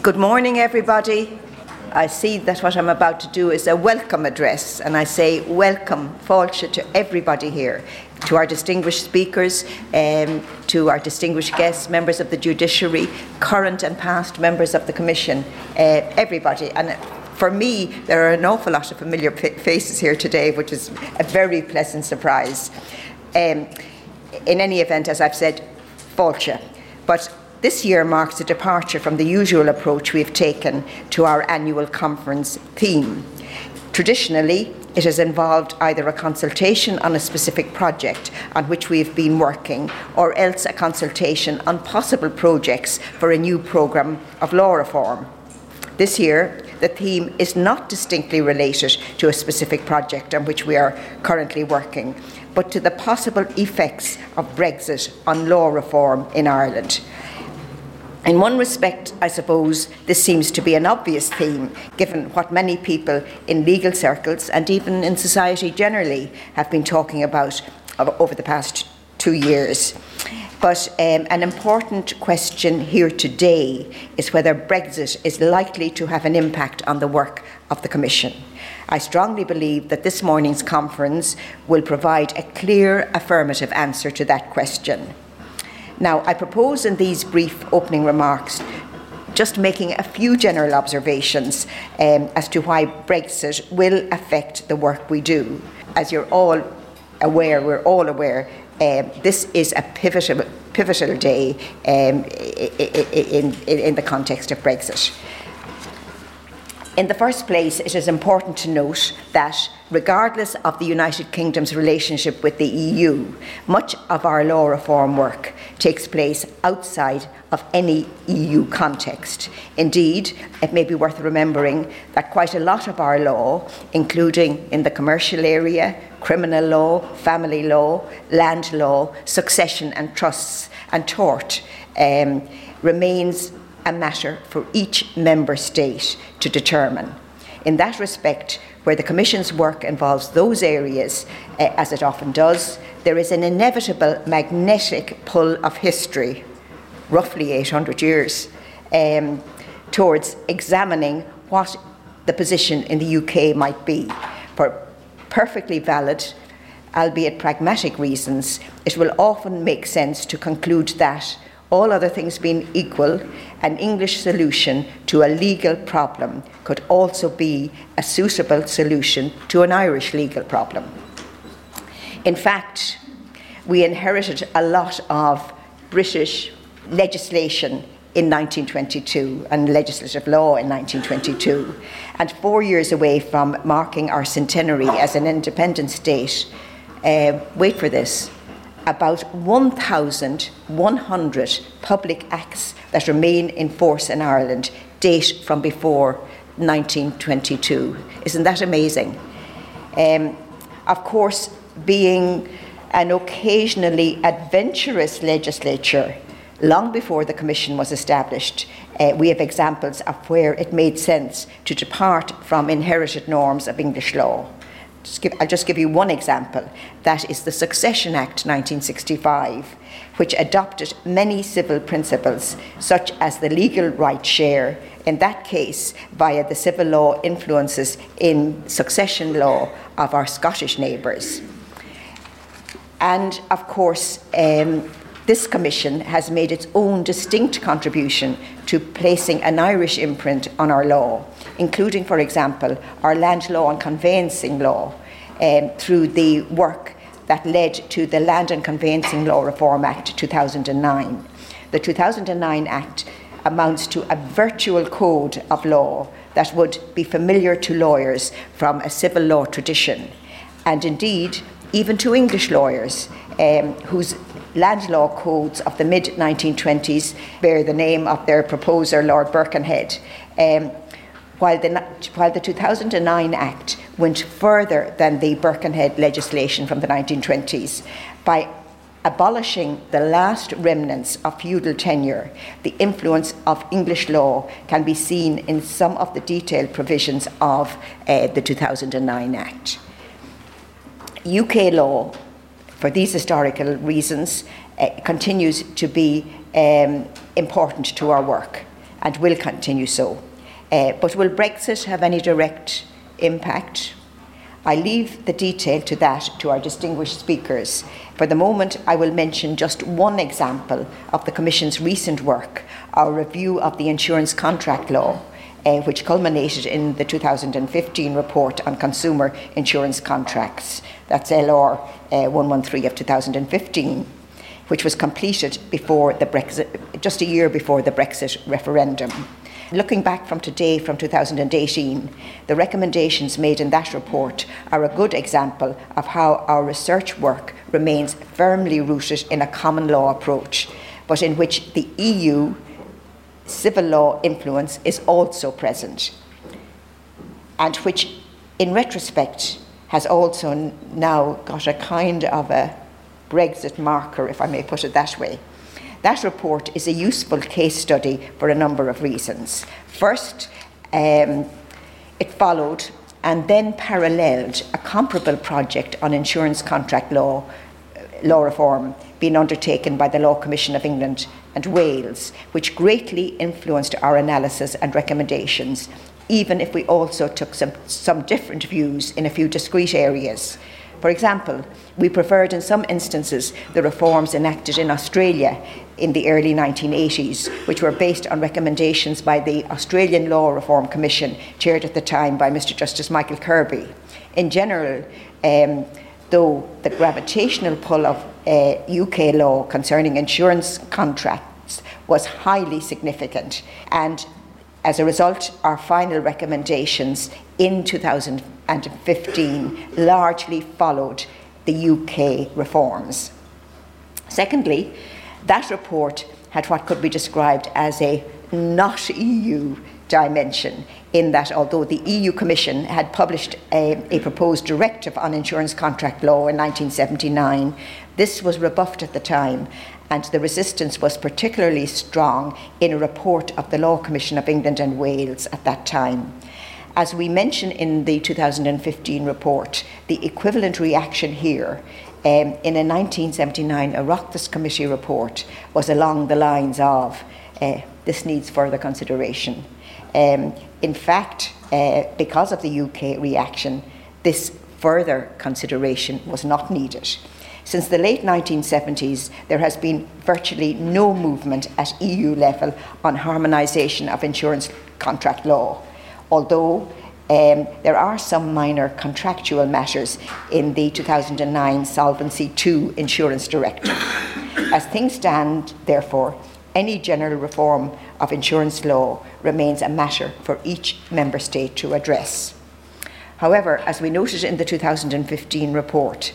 Good morning, everybody. I see that what I'm about to do is a welcome address, and I say welcome, Fáilte, to everybody here, to our distinguished speakers, to our distinguished guests, members of the judiciary, current and past members of the Commission, everybody. And for me, there are an awful lot of familiar faces here today, which is a very pleasant surprise. In any event, as I've said, Fáilte. But this year marks a departure from the usual approach we've taken to our annual conference theme. Traditionally, it has involved either a consultation on a specific project on which we've been working, or else a consultation on possible projects for a new programme of law reform. This year, the theme is not distinctly related to a specific project on which we are currently working, but to the possible effects of Brexit on law reform in Ireland. In one respect, I suppose, this seems to be an obvious theme, given what many people in legal circles and even in society generally have been talking about over the past 2 years. But an important question here today is whether Brexit is likely to have an impact on the work of the Commission. I strongly believe that this morning's conference will provide a clear affirmative answer to that question. Now, I propose in these brief opening remarks just making a few general observations as to why Brexit will affect the work we do. As you're all aware, we're all aware, this is a pivotal day in the context of Brexit. In the first place, it is important to note that regardless of the United Kingdom's relationship with the EU, much of our law reform work takes place outside of any EU context. Indeed, it may be worth remembering that quite a lot of our law, including in the commercial area, criminal law, family law, land law, succession and trusts and tort, remains a matter for each member state to determine. In that respect, where the Commission's work involves those areas, as it often does, there is an inevitable magnetic pull of history, roughly 800 years, towards examining what the position in the UK might be. For perfectly valid, albeit pragmatic reasons, it will often make sense to conclude that, all other things being equal, an English solution to a legal problem could also be a suitable solution to an Irish legal problem. In fact, we inherited a lot of British legislation in 1922 and legislative law in 1922, and 4 years away from marking our centenary as an independent state, wait for this, about 1,100 public acts that remain in force in Ireland date from before 1922. Isn't that amazing? Of course, being an occasionally adventurous legislature, long before the Commission was established, we have examples of where it made sense to depart from inherited norms of English law. I'll just give you one example. That is the Succession Act 1965, which adopted many civil principles, such as the legal right share, in that case via the civil law influences in succession law of our Scottish neighbours. And of course, this Commission has made its own distinct contribution to placing an Irish imprint on our law, including, for example, our land law and conveyancing law, through the work that led to the Land and Conveyancing Law Reform Act 2009. The 2009 Act amounts to a virtual code of law that would be familiar to lawyers from a civil law tradition, and indeed even to English lawyers whose land law codes of the mid-1920s bear the name of their proposer, Lord Birkenhead, while the 2009 Act went further than the Birkenhead legislation from the 1920s by abolishing the last remnants of feudal tenure. The influence of English law can be seen in some of the detailed provisions of the 2009 Act. UK law, for these historical reasons, continues to be important to our work. and will continue so. But will Brexit have any direct impact? I leave the detail to that to our distinguished speakers. For the moment, I will mention just one example of the Commission's recent work, our review of the insurance contract law, which culminated in the 2015 report on consumer insurance contracts. That's LR 113 of 2015, which was completed before the Brexit, just a year before the Brexit referendum. Looking back from today, from 2018, the recommendations made in that report are a good example of how our research work remains firmly rooted in a common law approach, but in which the EU civil law influence is also present, and which, in retrospect, has also now got a kind of a Brexit marker, if I may put it that way. That report is a useful case study for a number of reasons. First, it followed and then paralleled a comparable project on insurance contract law reform being undertaken by the Law Commission of England and Wales, which greatly influenced our analysis and recommendations, even if we also took some different views in a few discrete areas. For example, we preferred in some instances the reforms enacted in Australia in the early 1980s, which were based on recommendations by the Australian Law Reform Commission, chaired at the time by Mr. Justice Michael Kirby. In general, though the gravitational pull of UK law concerning insurance contracts was highly significant, and as a result, our final recommendations in 2015 largely followed the UK reforms. Secondly, that report had what could be described as a not EU dimension, in that although the EU Commission had published a proposed directive on insurance contract law in 1979, this was rebuffed at the time, and the resistance was particularly strong in a report of the Law Commission of England and Wales at that time. As we mention in the 2015 report, the equivalent reaction here in a 1979 Oireachtas Committee report was along the lines of, this needs further consideration. In fact, because of the UK reaction, this further consideration was not needed. Since the late 1970s, there has been virtually no movement at EU level on harmonisation of insurance contract law, although there are some minor contractual matters in the 2009 Solvency II Insurance Directive. As things stand, therefore, any general reform of insurance law remains a matter for each member state to address. However, as we noted in the 2015 report,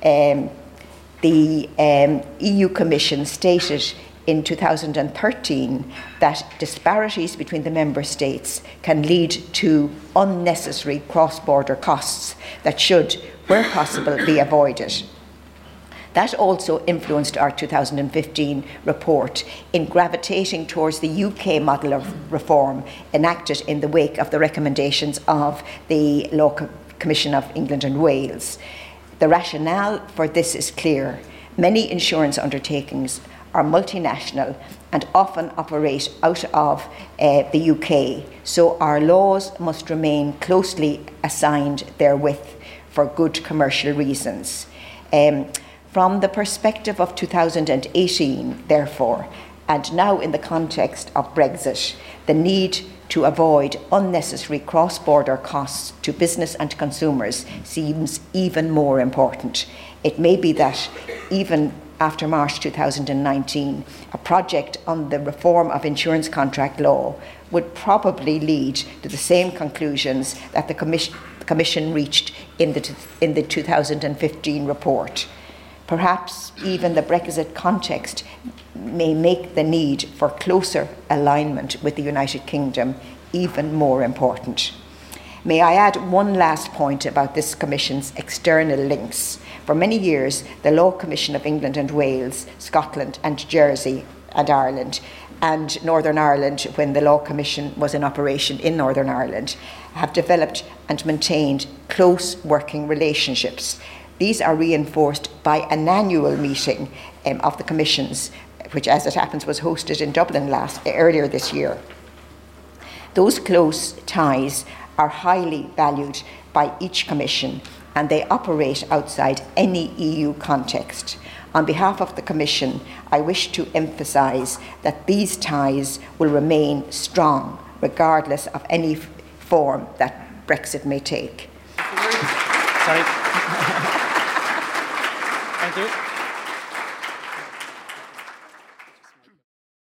the EU Commission stated in 2013 that disparities between the member states can lead to unnecessary cross-border costs that should, where possible, be avoided. That also influenced our 2015 report in gravitating towards the UK model of reform enacted in the wake of the recommendations of the Law Commission of England and Wales. The rationale for this is clear. Many insurance undertakings are multinational and often operate out of the UK, so our laws must remain closely assigned therewith for good commercial reasons. From the perspective of 2018, therefore, and now in the context of Brexit, the need to avoid unnecessary cross-border costs to business and consumers seems even more important. It may be that even after March 2019, a project on the reform of insurance contract law would probably lead to the same conclusions that the Commission reached in the 2015 report. Perhaps even the Brexit context may make the need for closer alignment with the United Kingdom even more important. May I add one last point about this Commission's external links. For many years, the Law Commission of England and Wales, Scotland and Jersey and Ireland, and Northern Ireland, when the Law Commission was in operation in Northern Ireland, have developed and maintained close working relationships. These are reinforced by an annual meeting of the Commissions, which, as it happens, was hosted in Dublin earlier this year. Those close ties are highly valued by each Commission, and they operate outside any EU context. On behalf of the Commission, I wish to emphasise that these ties will remain strong, regardless of any form that Brexit may take. Sorry. Thank you.